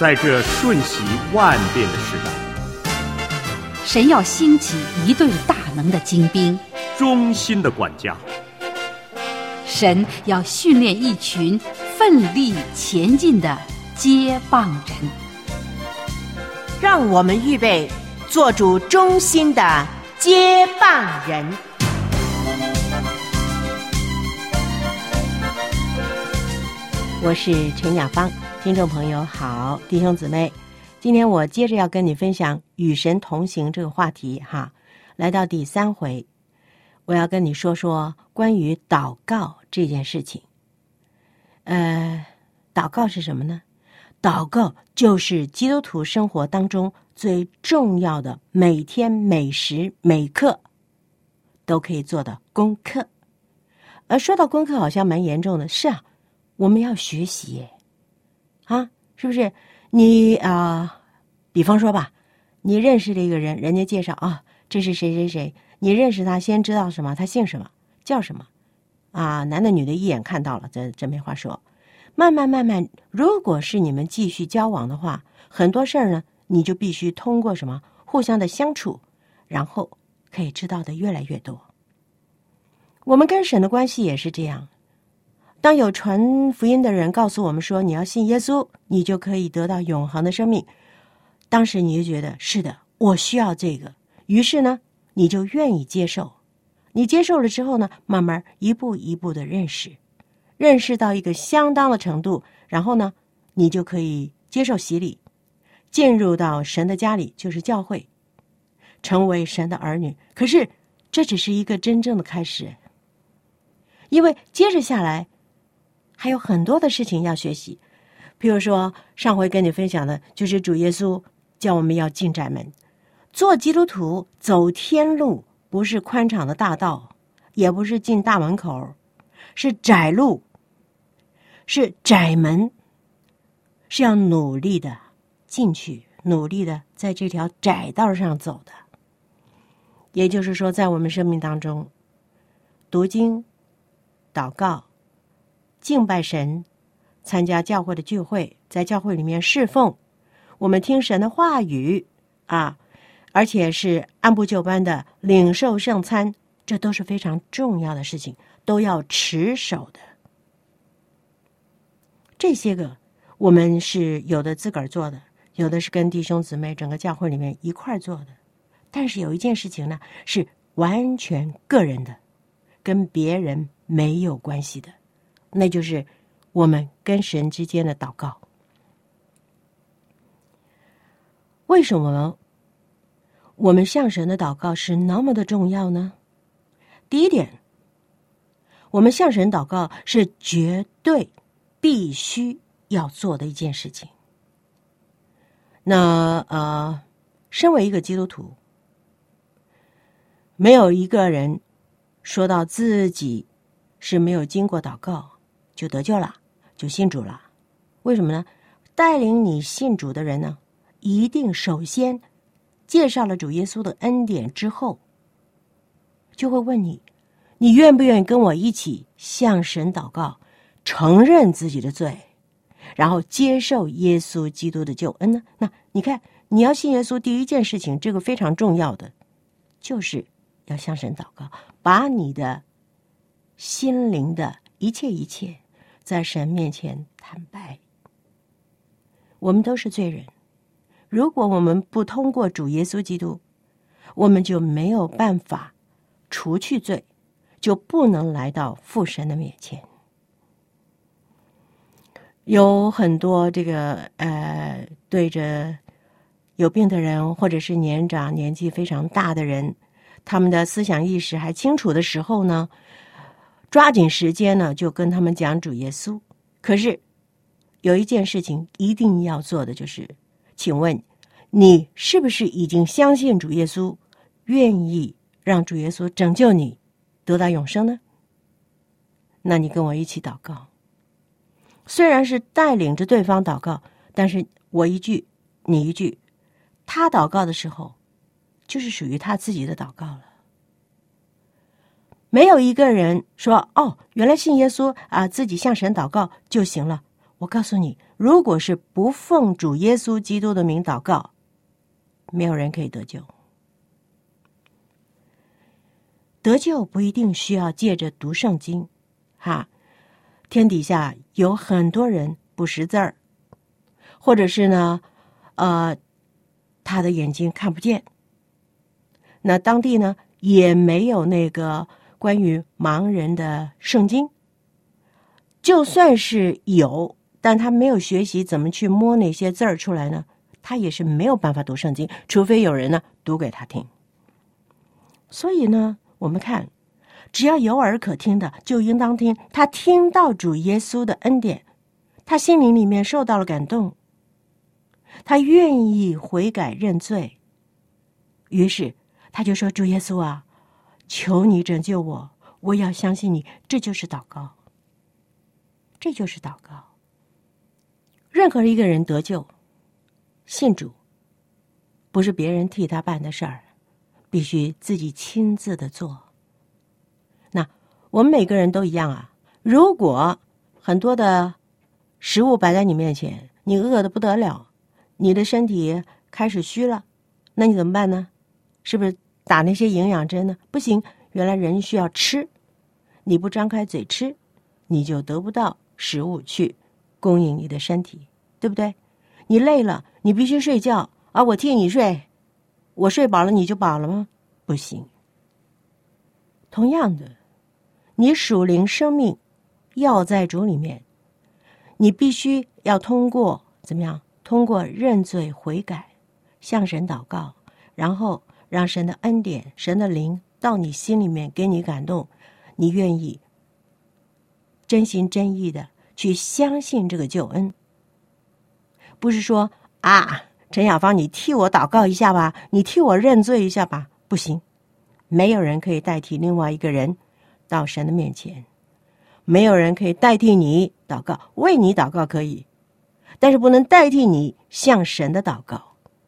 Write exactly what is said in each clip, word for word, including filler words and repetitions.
在这瞬息万变的时代， 神要兴起一队大能的精兵， 忠心的管家。 神要训练一群奋力前进的接棒人。 让我们预备做主忠心的接棒人。我是陈雅芳，听众朋友好，弟兄姊妹，今天我接着要跟你分享与神同行这个话题哈，来到第三回，我要跟你说说关于祷告这件事情。呃，祷告是什么呢？祷告就是基督徒生活当中最重要的，每天每时每刻都可以做的功课。而说到功课好像蛮严重的，是啊，我们要学习耶，啊，是不是？你啊、呃，比方说吧，你认识了一个人，人家介绍啊，这是谁谁谁，你认识他，先知道什么，他姓什么，叫什么，啊，男的女的一眼看到了，这这没话说。慢慢慢慢，如果是你们继续交往的话，很多事儿呢，你就必须通过什么互相的相处，然后可以知道的越来越多。我们跟神的关系也是这样。当有传福音的人告诉我们说，你要信耶稣，你就可以得到永恒的生命。当时你就觉得是的，我需要这个，于是呢，你就愿意接受。你接受了之后呢，慢慢一步一步的认识。认识到一个相当的程度，然后呢，你就可以接受洗礼，进入到神的家里，就是教会，成为神的儿女。可是这只是一个真正的开始，因为接着下来还有很多的事情要学习。譬如说上回跟你分享的就是主耶稣叫我们要进窄门，做基督徒走天路，不是宽敞的大道，也不是进大门口，是窄路，是窄门，是要努力的进去，努力的在这条窄道上走的。也就是说，在我们生命当中，读经、祷告、敬拜神，参加教会的聚会，在教会里面侍奉，我们听神的话语啊，而且是按部就班的领受圣餐，这都是非常重要的事情，都要持守的。这些个我们是有的自个儿做的，有的是跟弟兄姊妹整个教会里面一块做的。但是有一件事情呢，是完全个人的，跟别人没有关系的，那就是我们跟神之间的祷告。为什么我们向神的祷告是那么的重要呢？第一点，我们向神祷告是绝对必须要做的一件事情。那呃，身为一个基督徒，没有一个人说到自己是没有经过祷告就得救了，就信主了。为什么呢？带领你信主的人呢，一定首先介绍了主耶稣的恩典之后，就会问你，你愿不愿意跟我一起向神祷告，承认自己的罪，然后接受耶稣基督的救恩呢？那你看，你要信耶稣，第一件事情，这个非常重要的，就是要向神祷告，把你的心灵的一切一切在神面前坦白。我们都是罪人，如果我们不通过主耶稣基督，我们就没有办法除去罪，就不能来到父神的面前。有很多这个呃，对着有病的人，或者是年长年纪非常大的人，他们的思想意识还清楚的时候呢，抓紧时间呢，就跟他们讲主耶稣。可是有一件事情一定要做的，就是请问你是不是已经相信主耶稣，愿意让主耶稣拯救你得到永生呢？那你跟我一起祷告，虽然是带领着对方祷告，但是我一句你一句，他祷告的时候就是属于他自己的祷告了。没有一个人说，哦，原来信耶稣啊，自己向神祷告就行了， 我告诉你，如果是不奉主耶稣基督的名祷告，没有人可以得救。得救不一定需要借着读圣经，哈，天底下有很多人不识字儿，或者是呢，呃，他的眼睛看不见。那当地呢也没有那个关于盲人的圣经，就算是有，但他没有学习怎么去摸那些字儿出来呢，他也是没有办法读圣经，除非有人呢读给他听。所以呢，我们看，只要有耳可听的，就应当听。他听到主耶稣的恩典，他心灵里面受到了感动，他愿意悔改认罪，于是他就说：主耶稣啊，求你拯救我，我要相信你。这就是祷告，这就是祷告。任何一个人得救信主，不是别人替他办的事儿，必须自己亲自的做。那我们每个人都一样啊，如果很多的食物摆在你面前，你饿得不得了，你的身体开始虚了，那你怎么办呢？是不是打那些营养针呢？不行，原来人需要吃，你不张开嘴吃，你就得不到食物去供应你的身体，对不对？你累了，你必须睡觉啊！我替你睡，我睡饱了你就饱了吗？不行。同样的，你属灵生命要在主里面，你必须要通过怎么样？通过认罪悔改，向神祷告，然后让神的恩典、神的灵到你心里面，给你感动，你愿意真心真意的去相信这个救恩。不是说啊，陈雅芳，你替我祷告一下吧，你替我认罪一下吧，不行，没有人可以代替另外一个人到神的面前，没有人可以代替你祷告，为你祷告可以，但是不能代替你向神的祷告。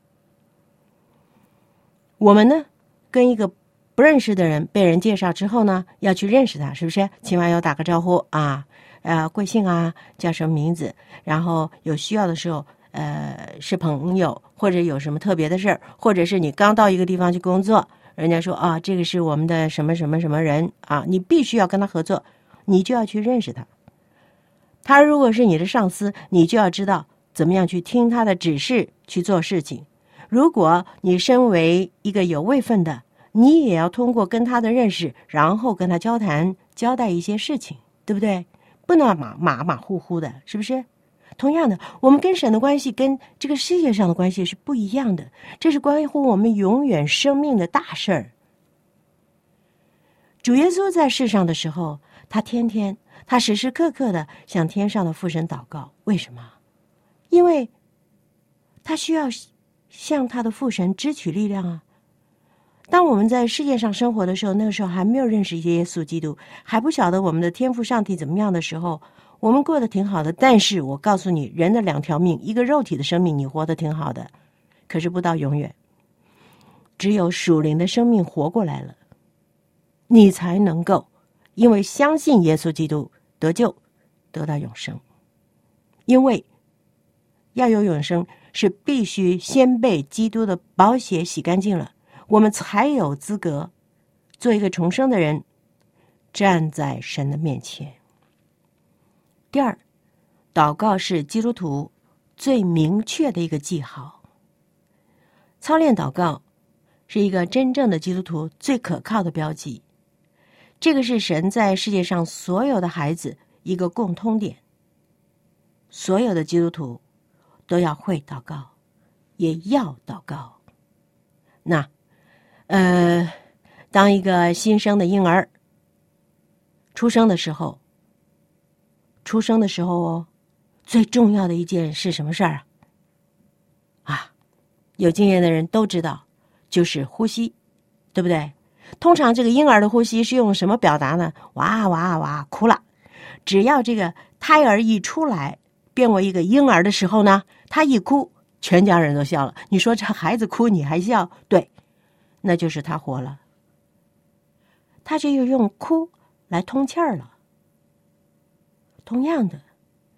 我们呢，跟一个不认识的人被人介绍之后呢，要去认识他，是不是？起码要打个招呼啊，呃，贵姓啊，叫什么名字？然后有需要的时候，呃，是朋友，或者有什么特别的事儿，或者是你刚到一个地方去工作，人家说啊，这个是我们的什么什么什么人啊，你必须要跟他合作，你就要去认识他。他如果是你的上司，你就要知道怎么样去听他的指示去做事情。如果你身为一个有位分的，你也要通过跟他的认识，然后跟他交谈，交代一些事情，对不对？不能马马马虎虎的，是不是？同样的，我们跟神的关系跟这个世界上的关系是不一样的，这是关乎我们永远生命的大事儿。主耶稣在世上的时候，他天天他时时刻刻的向天上的父神祷告。为什么？因为他需要向他的父神支取力量啊。当我们在世界上生活的时候，那个时候还没有认识耶稣基督，还不晓得我们的天父上帝怎么样的时候，我们过得挺好的。但是我告诉你，人的两条命，一个肉体的生命你活得挺好的，可是不到永远。只有属灵的生命活过来了，你才能够因为相信耶稣基督得救，得到永生。因为要有永生，是必须先被基督的宝血洗干净了，我们才有资格做一个重生的人，站在神的面前。第二，祷告是基督徒最明确的一个记号。操练祷告是一个真正的基督徒最可靠的标记。这个是神在世界上所有的孩子一个共通点。所有的基督徒都要会祷告，也要祷告。那呃，当一个新生的婴儿出生的时候，出生的时候哦，最重要的一件是什么事儿啊？啊，有经验的人都知道，就是呼吸，对不对？通常这个婴儿的呼吸是用什么表达呢？哇哇哇，哭了。只要这个胎儿一出来，变为一个婴儿的时候呢，他一哭，全家人都笑了。你说这孩子哭你还笑？对，那就是他活了，他就用哭来通气儿了。同样的，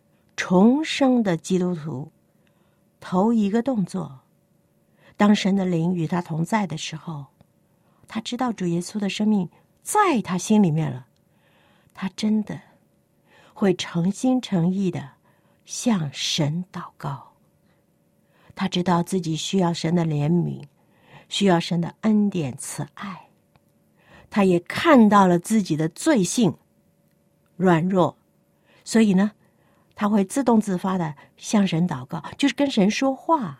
重生的基督徒，头一个动作，当神的灵与他同在的时候，他知道主耶稣的生命在他心里面了，他真的会诚心诚意的向神祷告。他知道自己需要神的怜悯，需要神的恩典慈爱。他也看到了自己的罪性软弱，所以呢，他会自动自发的向神祷告，就是跟神说话。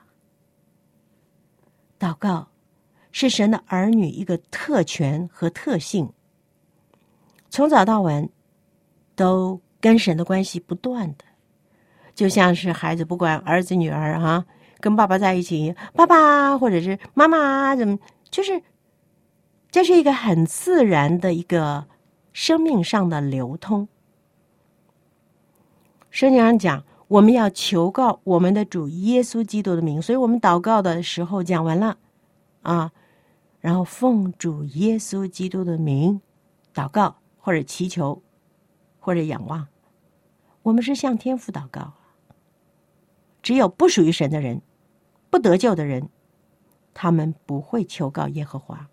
祷告是神的儿女一个特权和特性，从早到晚都跟神的关系不断的，就像是孩子不管儿子女儿哈、啊，跟爸爸在一起，爸爸或者是妈妈怎么，就是这是一个很自然的一个生命上的流通。圣经上讲，我们要求告我们的主耶稣基督的名，所以我们祷告的时候讲完了啊，然后奉主耶稣基督的名祷告，或者祈求，或者仰望，我们是向天父祷告。只有不属于神的人，不得救的人，他们不会求告耶和华。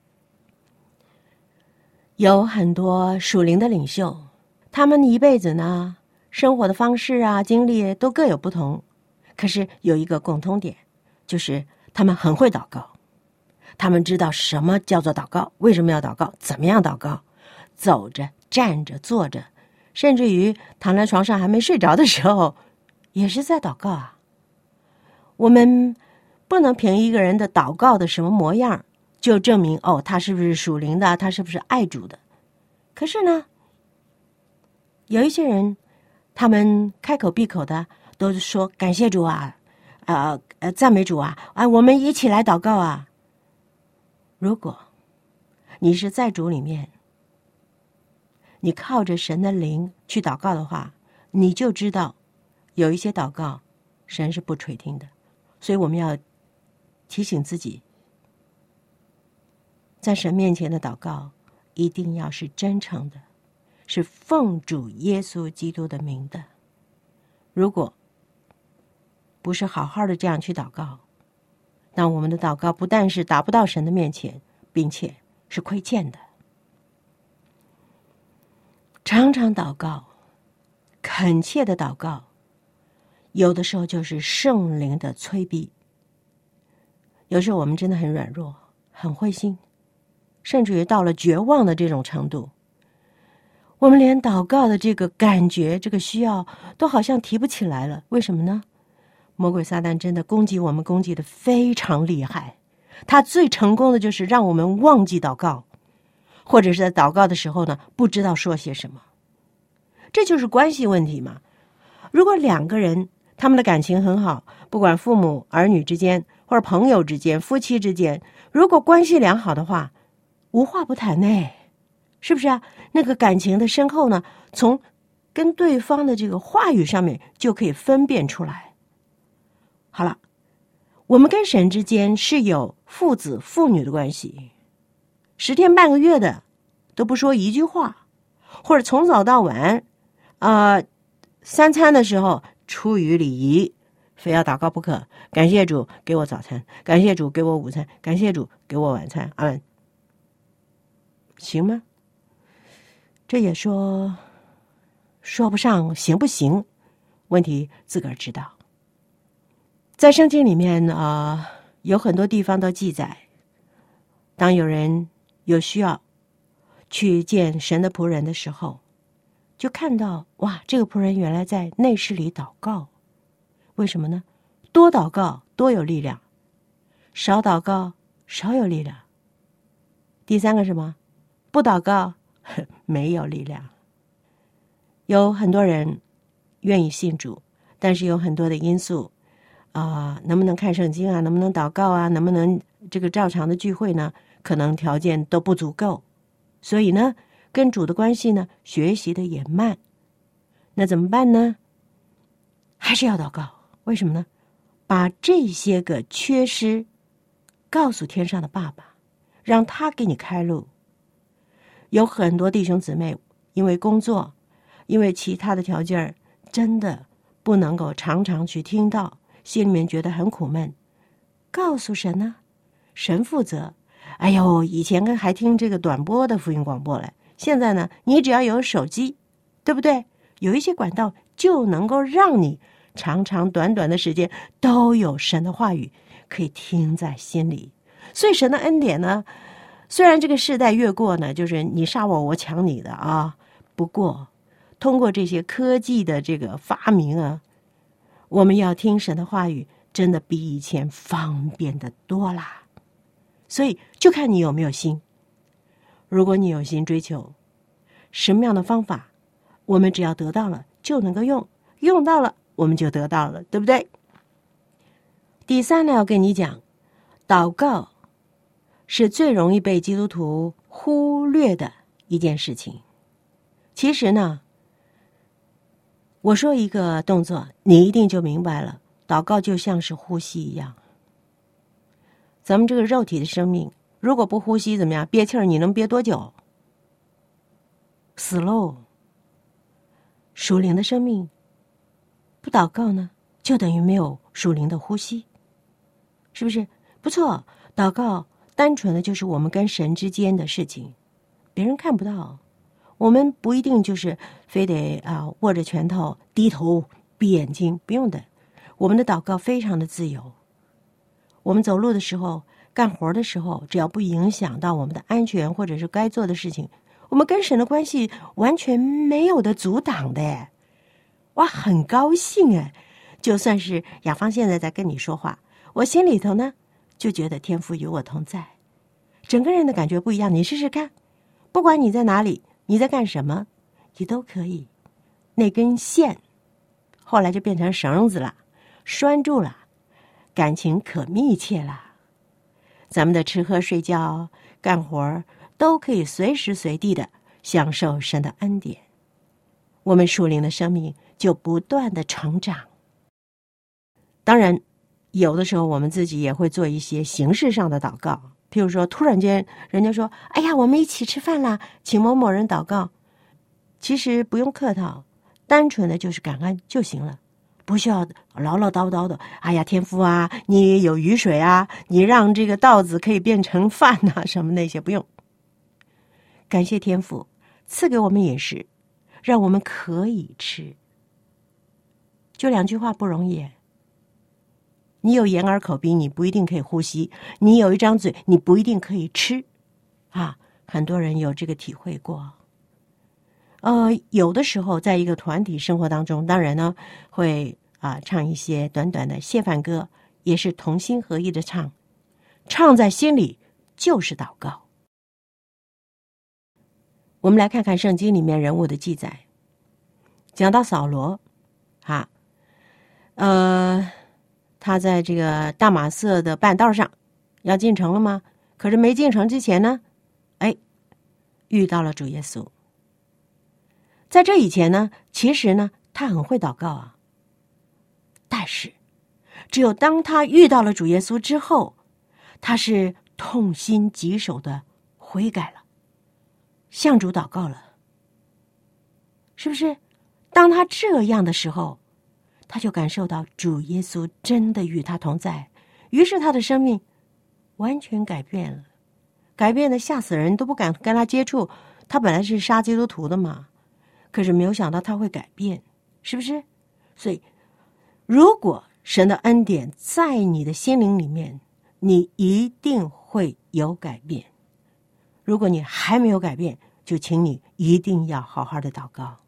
有很多属灵的领袖，他们一辈子呢，生活的方式啊，经历都各有不同，可是有一个共通点，就是他们很会祷告，他们知道什么叫做祷告，为什么要祷告，怎么样祷告，走着站着坐着，甚至于躺在床上还没睡着的时候也是在祷告啊。我们不能凭一个人的祷告的什么模样就证明哦，他是不是属灵的，他是不是爱主的。可是呢，有一些人他们开口闭口的都是说感谢主啊，呃呃赞美主啊，啊我们一起来祷告啊。如果你是在主里面，你靠着神的灵去祷告的话，你就知道有一些祷告神是不垂听的。所以我们要提醒自己，在神面前的祷告一定要是真诚的，是奉主耶稣基督的名的。如果不是好好的这样去祷告，那我们的祷告不但是达不到神的面前，并且是亏欠的。常常祷告，恳切的祷告，有的时候就是圣灵的催逼。有时候我们真的很软弱，很灰心，甚至于到了绝望的这种程度，我们连祷告的这个感觉，这个需要都好像提不起来了。为什么呢？魔鬼撒旦真的攻击我们，攻击的非常厉害。他最成功的就是让我们忘记祷告，或者是在祷告的时候呢，不知道说些什么。这就是关系问题嘛。如果两个人他们的感情很好，不管父母儿女之间，或者朋友之间，夫妻之间，如果关系良好的话，无话不谈呢，是不是啊？那个感情的深厚呢，从跟对方的这个话语上面就可以分辨出来。好了，我们跟神之间是有父子父女的关系，十天半个月的都不说一句话，或者从早到晚呃三餐的时候出于礼仪非要祷告不可，感谢主给我早餐，感谢主给我午餐，感谢主给我晚餐，阿们，行吗？这也说说不上行不行，问题自个儿知道。在圣经里面啊、呃，有很多地方都记载，当有人有需要去见神的仆人的时候，就看到哇，这个仆人原来在内室里祷告。为什么呢？多祷告多有力量，少祷告少有力量。第三个是什么？不祷告没有力量。有很多人愿意信主，但是有很多的因素啊、呃，能不能看圣经啊，能不能祷告啊，能不能这个照常的聚会呢，可能条件都不足够，所以呢跟主的关系呢学习的也慢。那怎么办呢？还是要祷告。为什么呢？把这些个缺失告诉天上的爸爸，让他给你开路。有很多弟兄姊妹因为工作，因为其他的条件真的不能够常常去听到，心里面觉得很苦闷，告诉神呢，神负责。哎呦，以前还听这个短波的福音广播嘞，现在呢，你只要有手机，对不对？有一些管道就能够让你长长短短的时间都有神的话语可以听在心里。所以神的恩典呢，虽然这个世代越过呢，就是你杀我，我抢你的啊。不过，通过这些科技的这个发明啊，我们要听神的话语，真的比以前方便的多啦。所以，就看你有没有心。如果你有心追求，什么样的方法，我们只要得到了就能够用，用到了我们就得到了，对不对？第三呢，要跟你讲，祷告是最容易被基督徒忽略的一件事情。其实呢，我说一个动作，你一定就明白了。祷告就像是呼吸一样，咱们这个肉体的生命，如果不呼吸怎么样？憋气儿，你能憋多久？死喽！属灵的生命不祷告呢，就等于没有属灵的呼吸，是不是？不错，祷告单纯的就是我们跟神之间的事情，别人看不到。我们不一定就是非得啊握着拳头低头闭眼睛，不用的。我们的祷告非常的自由。我们走路的时候，干活的时候，只要不影响到我们的安全或者是该做的事情，我们跟神的关系完全没有的阻挡的耶。哇，很高兴哎！就算是雅芳现在在跟你说话，我心里头呢就觉得天父与我同在，整个人的感觉不一样。你试试看，不管你在哪里，你在干什么，你都可以。那根线后来就变成绳子了，拴住了，感情可密切了。咱们的吃喝睡觉干活都可以随时随地的享受神的恩典，我们属灵的生命就不断的成长。当然有的时候我们自己也会做一些形式上的祷告，譬如说突然间人家说，哎呀，我们一起吃饭啦，请某某人祷告。其实不用客套，单纯的就是感恩就行了，不需要唠唠叨叨的，哎呀，天父啊，你有雨水啊，你让这个稻子可以变成饭啊，什么那些不用。感谢天父赐给我们饮食，让我们可以吃。就两句话不容易。你有眼耳口鼻，你不一定可以呼吸；你有一张嘴，你不一定可以吃。啊，很多人有这个体会过。呃，有的时候在一个团体生活当中，当然呢会啊唱一些短短的谢饭歌，也是同心合意的唱，唱在心里就是祷告。我们来看看圣经里面人物的记载，讲到扫罗，啊，呃，他在这个大马色的半道上要进城了吗？可是没进城之前呢，哎，遇到了主耶稣。在这以前呢，其实呢，他很会祷告啊。但是，只有当他遇到了主耶稣之后，他是痛心疾首的悔改了，向主祷告了。是不是？当他这样的时候，他就感受到主耶稣真的与他同在，于是他的生命完全改变了，改变的吓死人都不敢跟他接触。他本来是杀基督徒的嘛，可是没有想到他会改变，是不是？所以如果神的恩典在你的心灵里面，你一定会有改变。如果你还没有改变，就请你一定要好好的祷告。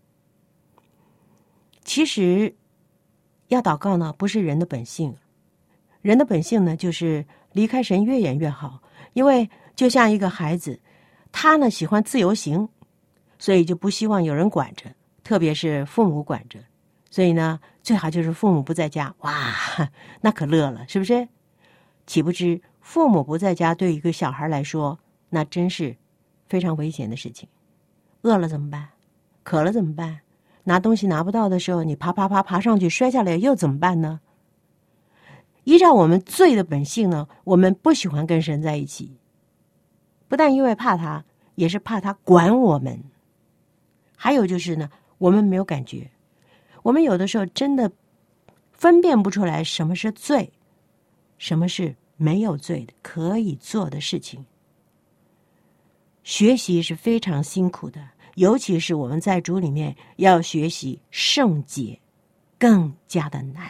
其实要祷告呢，不是人的本性，人的本性呢就是离开神越远越好。因为就像一个孩子，他呢喜欢自由行，所以就不希望有人管着，特别是父母管着。所以呢，最好就是父母不在家，哇，那可乐了，是不是？岂不知父母不在家对一个小孩来说，那真是非常危险的事情。饿了怎么办？渴了怎么办？拿东西拿不到的时候，你爬爬爬爬上去摔下来又怎么办呢？依照我们罪的本性呢，我们不喜欢跟神在一起，不但因为怕他，也是怕他管我们。还有就是呢，我们没有感觉。 我们有的时候真的分辨不出来什么是罪，什么是没有罪的可以做的事情。学习是非常辛苦的，尤其是我们在主里面要学习圣洁，更加的难。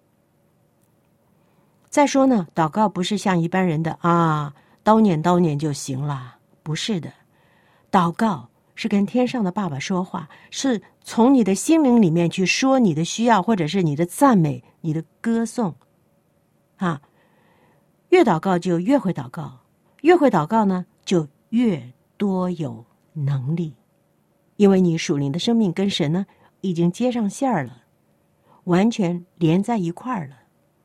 再说呢，祷告不是像一般人的啊，叨念叨念就行了，不是的。祷告是跟天上的爸爸说话，是从你的心灵里面去说你的需要，或者是你的赞美，你的歌颂啊。越祷告就越会祷告，越会祷告呢就越多有能力，因为你属灵的生命跟神呢已经接上线儿了，完全连在一块儿了。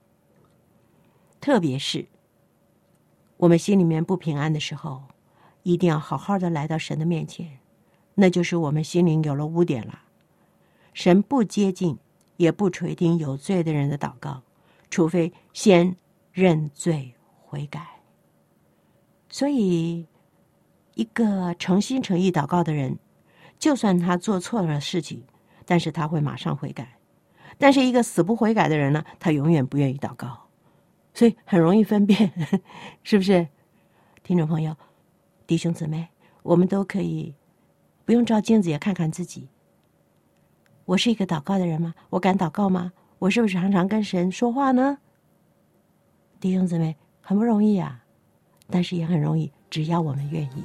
特别是我们心里面不平安的时候，一定要好好的来到神的面前，那就是我们心灵有了污点了。神不接近也不垂听有罪的人的祷告，除非先认罪悔改。所以一个诚心诚意祷告的人，就算他做错了事情，但是他会马上悔改。但是一个死不悔改的人呢，他永远不愿意祷告，所以很容易分辨，是不是？听众朋友，弟兄姊妹，我们都可以不用照镜子也看看自己。我是一个祷告的人吗？我敢祷告吗？我是不是常常跟神说话呢？弟兄姊妹，很不容易啊，但是也很容易，只要我们愿意。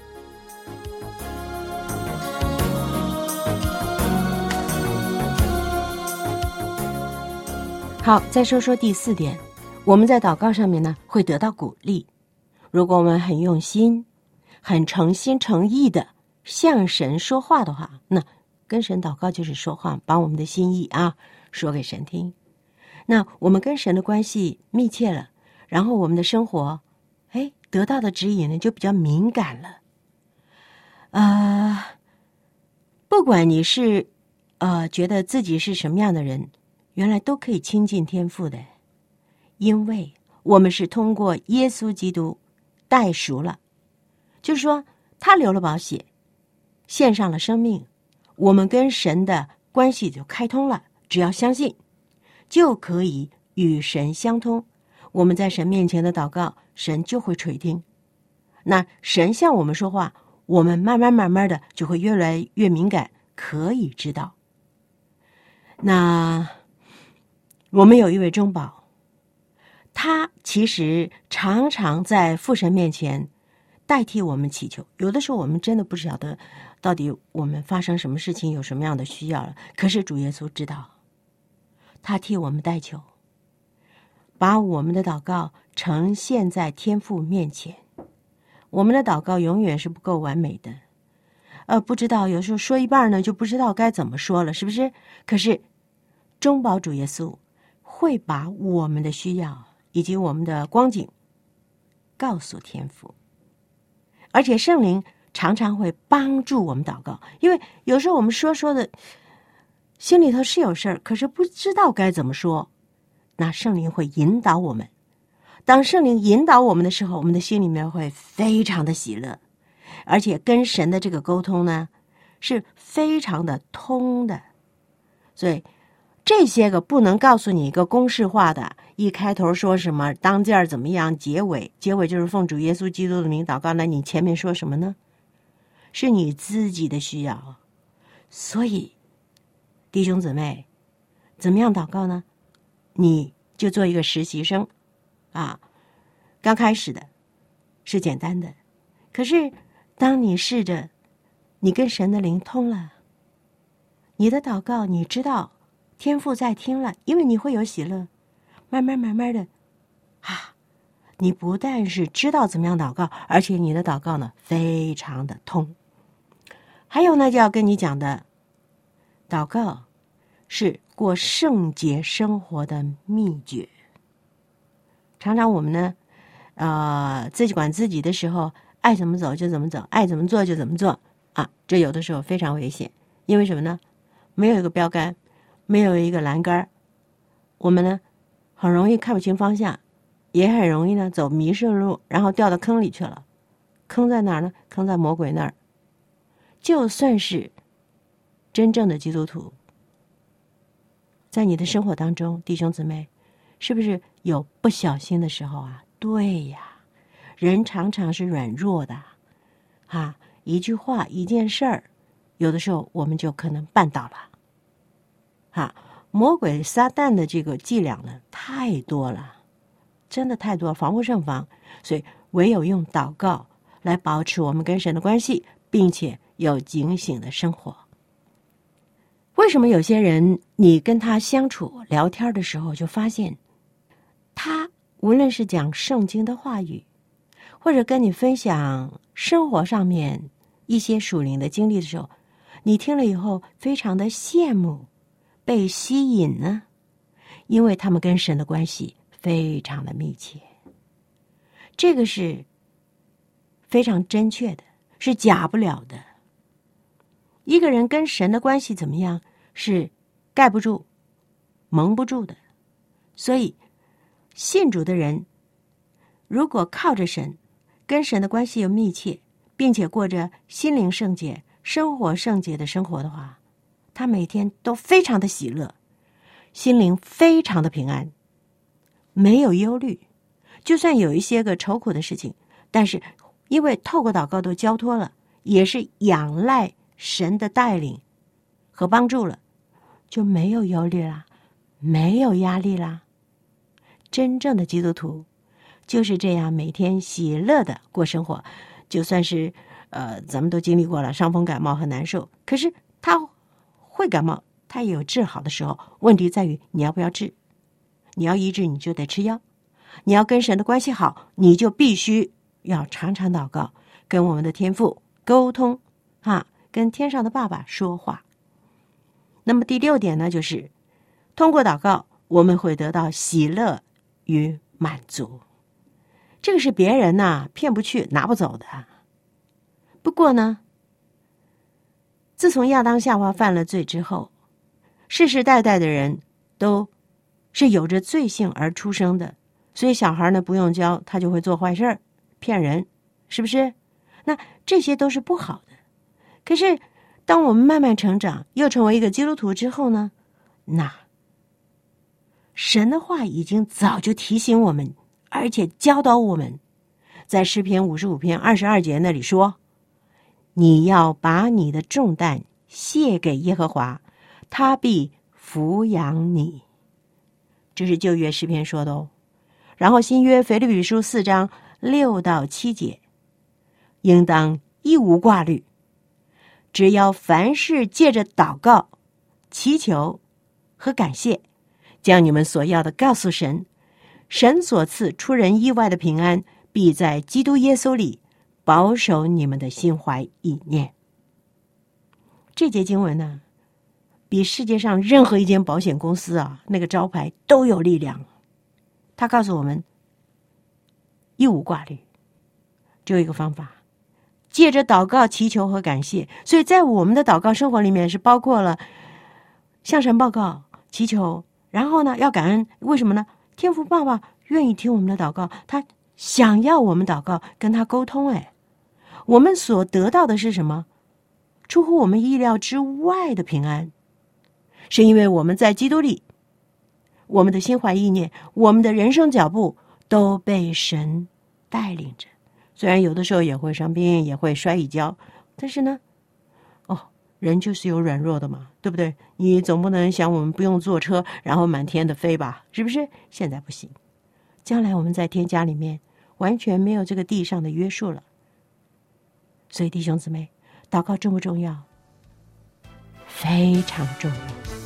好，再说说第四点，我们在祷告上面呢会得到鼓励。如果我们很用心、很诚心诚意的向神说话的话，那跟神祷告就是说话，把我们的心意啊说给神听。那我们跟神的关系密切了，然后我们的生活，哎，得到的指引呢就比较敏感了。呃，不管你是呃觉得自己是什么样的人，原来都可以亲近天父的，因为我们是通过耶稣基督代赎了，就是说他流了宝血，献上了生命，我们跟神的关系就开通了，只要相信就可以与神相通。我们在神面前的祷告，神就会垂听。那神向我们说话，我们慢慢慢慢的就会越来越敏感，可以知道。那我们有一位中保，他其实常常在父神面前代替我们祈求。有的时候我们真的不晓得到底我们发生什么事情，有什么样的需要了，可是主耶稣知道，他替我们代求，把我们的祷告呈现在天父面前。我们的祷告永远是不够完美的，呃，不知道有时候说一半呢就不知道该怎么说了，是不是？可是中保主耶稣会把我们的需要以及我们的光景告诉天父，而且圣灵常常会帮助我们祷告。因为有时候我们说说的心里头是有事儿，可是不知道该怎么说，那圣灵会引导我们。当圣灵引导我们的时候，我们的心里面会非常的喜乐，而且跟神的这个沟通呢是非常的通的。所以这些个不能告诉你一个公式化的，一开头说什么，当间怎么样，结尾结尾就是奉主耶稣基督的名祷告，那你前面说什么呢？是你自己的需要。所以弟兄姊妹，怎么样祷告呢？你就做一个实习生啊，刚开始的是简单的，可是当你试着你跟神的灵通了，你的祷告你知道天父在听了，因为你会有喜乐，慢慢慢慢的啊，你不但是知道怎么样祷告，而且你的祷告呢非常的通。还有呢，就要跟你讲的，祷告是过圣洁生活的秘诀。常常我们呢呃，自己管自己的时候，爱怎么走就怎么走，爱怎么做就怎么做啊，这有的时候非常危险。因为什么呢？没有一个标杆，没有一个栏杆，我们呢很容易看不清方向，也很容易呢走迷失路，然后掉到坑里去了。坑在哪儿呢？坑在魔鬼那儿。就算是真正的基督徒， 在你的生活当中，弟兄姊妹，是不是有不小心的时候啊？对呀，人常常是软弱的啊，一句话一件事儿，有的时候我们就可能绊倒了啊。魔鬼撒旦的这个伎俩呢，太多了，真的太多，防不胜防。所以唯有用祷告来保持我们跟神的关系，并且有警醒的生活。为什么有些人你跟他相处聊天的时候，就发现他无论是讲圣经的话语，或者跟你分享生活上面一些属灵的经历的时候，你听了以后非常的羡慕，被吸引呢？因为他们跟神的关系非常的密切，这个是非常真确的，是假不了的。一个人跟神的关系怎么样，是盖不住、蒙不住的。所以信主的人如果靠着神，跟神的关系又密切，并且过着心灵圣洁、生活圣洁的生活的话，他每天都非常的喜乐，心灵非常的平安，没有忧虑。就算有一些个愁苦的事情，但是因为透过祷告都交托了，也是仰赖神的带领和帮助了，就没有忧虑啦，没有压力啦。真正的基督徒就是这样每天喜乐的过生活。就算是呃，咱们都经历过了伤风感冒很难受，可是他会感冒，他也有治好的时候。问题在于你要不要治，你要医治你就得吃药，你要跟神的关系好，你就必须要常常祷告，跟我们的天父沟通啊，跟天上的爸爸说话。那么第六点呢，就是通过祷告我们会得到喜乐与满足，这个是别人呐、啊、骗不去拿不走的。不过呢，自从亚当夏娃犯了罪之后，世世代代的人都是有着罪性而出生的，所以小孩呢不用教，他就会做坏事骗人，是不是？那这些都是不好的。可是当我们慢慢成长，又成为一个基督徒之后呢，那神的话已经早就提醒我们，而且教导我们，在诗篇五十五篇二十二节那里说，你要把你的重担卸给耶和华，他必抚养你。这是旧约诗篇说的哦。然后新约腓立比书四章六到七节，应当一无挂虑，只要凡事借着祷告、祈求和感谢，将你们所要的告诉神，神所赐出人意外的平安，必在基督耶稣里保守你们的心怀意念。这节经文呢，比世界上任何一间保险公司啊那个招牌都有力量。他告诉我们，一无挂虑，只有一个方法，借着祷告、祈求和感谢。所以在我们的祷告生活里面是包括了向神报告、祈求，然后呢要感恩。为什么呢？天父爸爸愿意听我们的祷告，他想要我们祷告，跟他沟通。哎，我们所得到的是什么？出乎我们意料之外的平安，是因为我们在基督里，我们的心怀意念，我们的人生脚步都被神带领着。虽然有的时候也会生病，也会摔一跤，但是呢，哦，人就是有软弱的嘛，对不对？你总不能想我们不用坐车，然后满天的飞吧，是不是？现在不行，将来我们在天家里面完全没有这个地上的约束了。所以弟兄姊妹，祷告重不重要？非常重要。